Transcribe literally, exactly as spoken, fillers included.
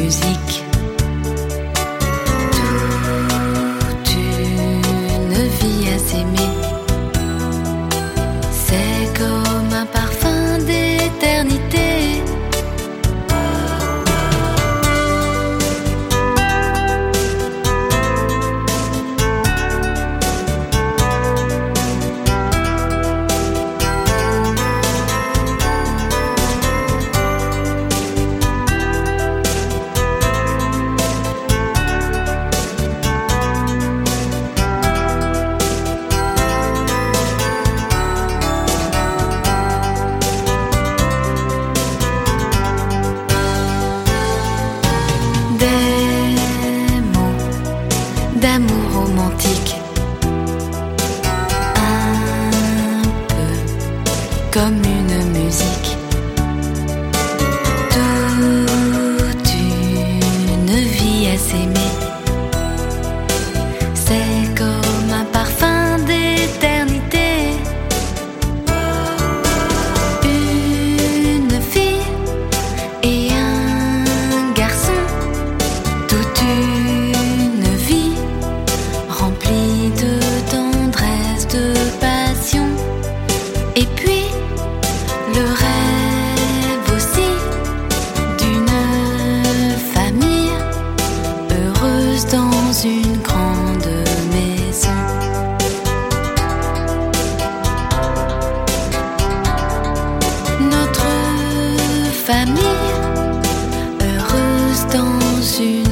musique, toute une vie à s'aimer. C'est comme un parfum d'éternité. D'amour romantique, un peu comme une musique, toute une vie à s'aimer. C'est comme un parfum d'éternité. Une fille et un garçon, toute une vie rempli de tendresse, de passion, et puis le rêve aussi d'une famille heureuse dans une grande maison. Notre famille heureuse dans une